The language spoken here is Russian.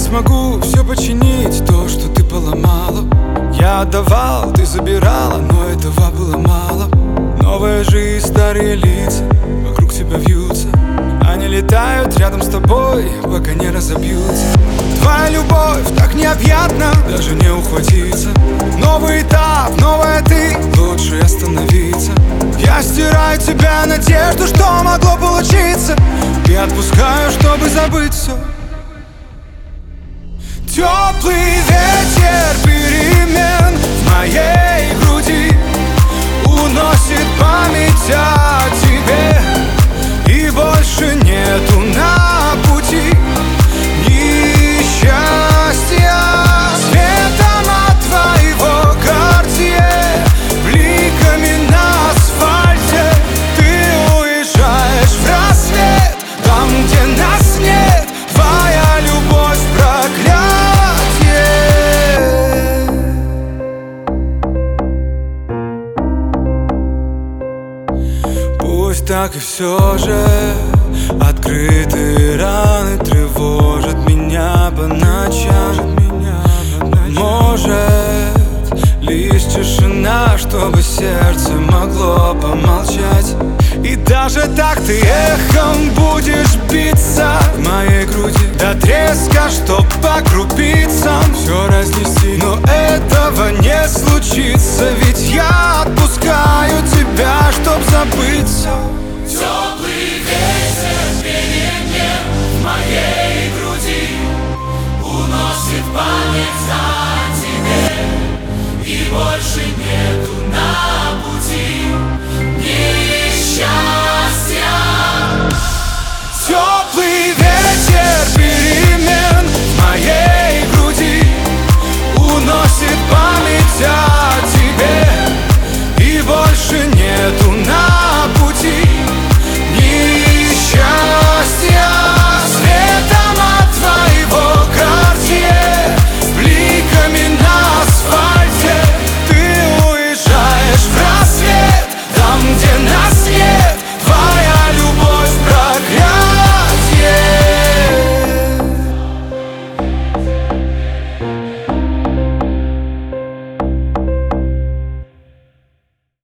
смогу все починить, то, что ты поломала. Я отдавал, ты забирала, но этого было мало. Новая жизнь, старые лица вокруг тебя вьются. Они летают рядом с тобой, пока не разобьются. Твоя любовь так необъятна, даже не ухватиться. Новый этап, новая ты, лучше остановиться. Я стираю тебя надежду, что могло получиться, и отпускаю, чтобы забыть все. Теплый ветер перемен в моей груди уносит память о тебе, и больше нету на пути ни счастья. Светом от твоего Cartier, бликами на асфальте, ты уезжаешь в рассвет, там, где нас нет. Твоя любовь проклятие. Пусть так и все же открытые раны тревожат меня по ночам. Может, лишь тишина, чтобы сердце могло помолчать. И даже так ты эхом будешь биться в моей груди до треска, чтоб по крупицам все разнести. Но этого не случится, ведь я